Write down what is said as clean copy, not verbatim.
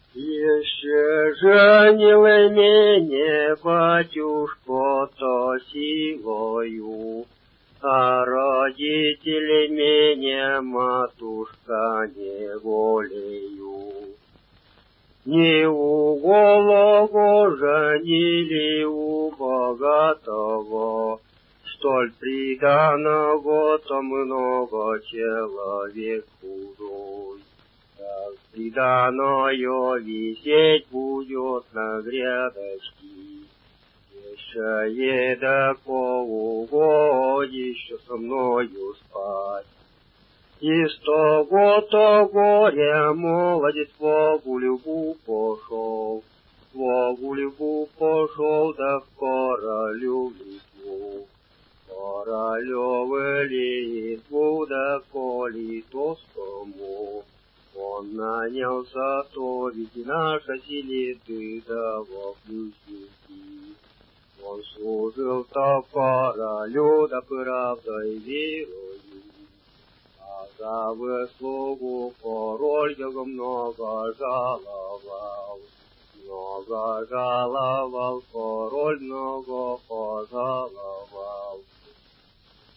Еще женил меня батюшко-то силою, а родители меня матушка неволею. Не у голого женили у богатого, столь приданого-то много человек худой. Как приданое висеть будет на грядочке, еще едако угодище со мною спать. И с того-то горя молодец в гулюбу пошел, в гулюбу пошел, да в королю литву. Королевы литву, да коли тоскому. Он нанялся, то ведь наша селиты, да во плюсики. Он служил-то королю, да правдой верою. А за выслугу король его много жаловал, король много пожаловал.